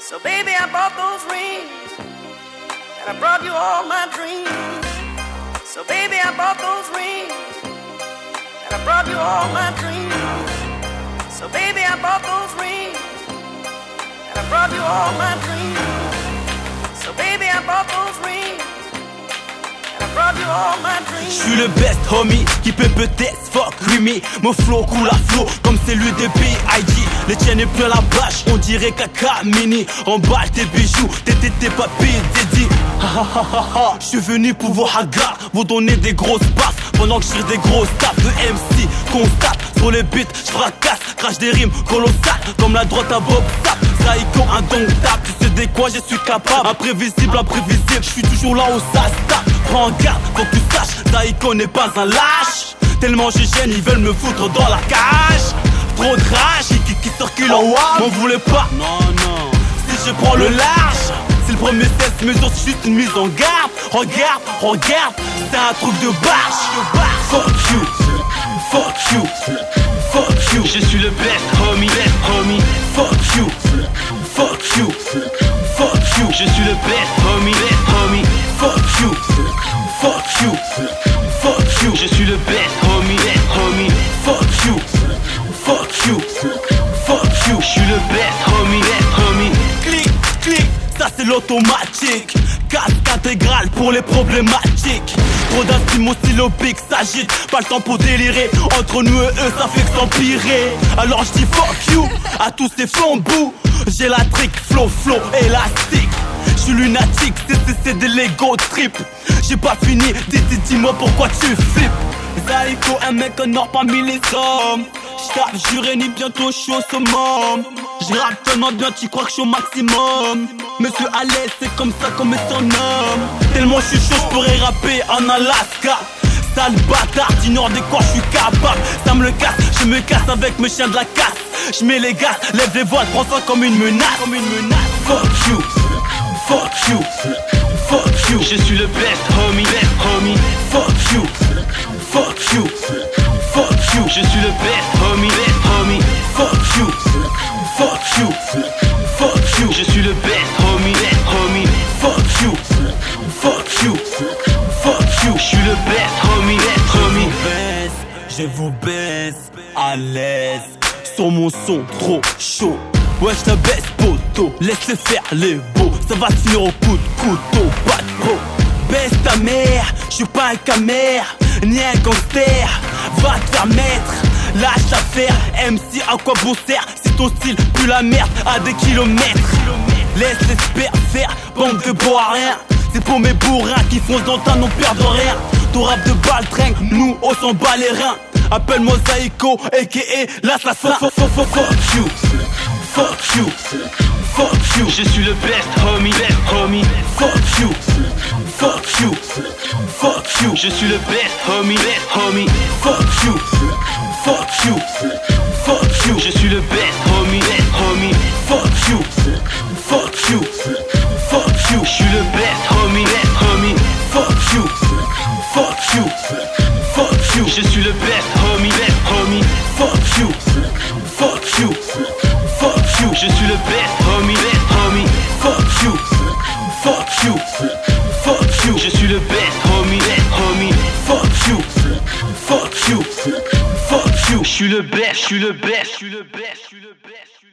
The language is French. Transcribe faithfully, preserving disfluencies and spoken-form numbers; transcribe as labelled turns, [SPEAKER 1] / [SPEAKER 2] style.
[SPEAKER 1] So baby, I bought those rings, and I brought you all my dreams. So baby, I bought those rings, and I brought you all my dreams. So baby, I bought those rings, and I brought you all my dreams. So baby, I bought those rings, and I brought you all my dreams.
[SPEAKER 2] J'suis le best homie qui peut peut-être fuck with me. Mon flow coule à flot comme celui de B I G. Les tiennes est plein la bâche, on dirait caca mini. Emballe tes bijoux, tes tes papilles dédiés. Ha ha ha ha ha. J'suis venu pour vous hagar, vous donner des grosses baffes. Pendant que je tire des grosses tapes de M C constate. Sur les beats, j'fracasse, crache des rimes colossales. Comme la droite à Bob Sapp, Psycho indomptable. Tu sais de quoi je suis capable, imprévisible, imprévisible. J'suis toujours là où ça se tape. Prends garde, faut que tu saches, Psycho n'est pas un lâche. Tellement je gêne, ils veulent me foutre dans la cage. Trop de rage, qui, qui circule en WAP. M'en voulez pas, non non. Si je prends le large, c'est le premier seize mesures, c'est juste une mise en garde. Regarde, regarde, c'est un truc de barge. Fuck you, fuck you, fuck you. Je suis le best homie, best homie. Fuck you, fuck you, fuck you. Je suis le best homie, best homie. Fuck you, fuck you, fuck you. Je suis le best homie, best homie. Fuck you, fuck you, fuck you. Je suis le best homie, best homie. Clic, clic, ça c'est l'automatique. Casque intégral pour les problématiques. Trop d'instimo syllabique s'agite. Pas le temps pour délirer. Entre nous et eux ça fait que s'empirer. Alors je dis fuck you à tous ces flambeaux. J'ai la trick, flow, flow, élastique. J'suis lunatique, c'est c'est c'est des Lego trip. J'ai pas fini, dis dis dis-moi pourquoi tu flippes. Psycho, un mec en or parmi les hommes. J'tape, j'urénie, bientôt j'suis au summum. J'rappe tellement bien, tu crois que j'suis au maximum. Monsieur à l'aise, c'est comme ça qu'on met son homme. Tellement j'suis chaud, j'pourrais rapper en Alaska. Sale bâtard, d'ignore de quoi j'suis capable. Ça me le casse, je me casse avec mes chiens de la casse. J'mets les gaz, lève les voiles, prends ça comme une menace. Comme une menace. Fuck you, fuck you, fuck you. Je suis le best homie, best homie. Fuck you, fuck you, fuck you. Je suis le best homie, best homie. Fuck you, fuck you, fuck you. Je suis le best homie, best homie. Fuck you, fuck you, fuck you. Je suis le best homie, best homie. Je vous baisse à l'aise sur mon son trop chaud. Ouais, je te baisse poteau, laisse faire les beaux. Ça va se finir au coup de couteau, pas de pro. Baisse ta mère, je suis pas un camère, ni un gangster. Va te faire mettre, lâche l'affaire. M C à quoi bon sert si ton style pue la merde à des kilomètres. Laisse l'espère faire, bande de beaux à rien. C'est pour mes bourrins qui foncent dans ta non perdent rien. Ton rap de baltringue, nous on s'en bat les reins. Appelle-moi Psycho, aka l'assassin. Fuck you, fuck you, fuck you. Je suis le best homie, best homie. Fuck you, fuck you, fuck you. Je suis le best homie, best homie. Fuck you, fuck you, fuck you. Je suis le best homie, best homie. Fuck you, fuck you, fuck you. Je suis le best homie, best homie. Fuck you, fuck you, fuck you. Je suis le best homie, best homie. Fuck you, fuck you, fuck you. Je suis le best homie, best homie. Fuck you, fuck you, fuck you. Je suis le best homie, best homie. Fuck you, fuck you, fuck you. Je suis le best, je suis le best, je suis le best, je suis le best.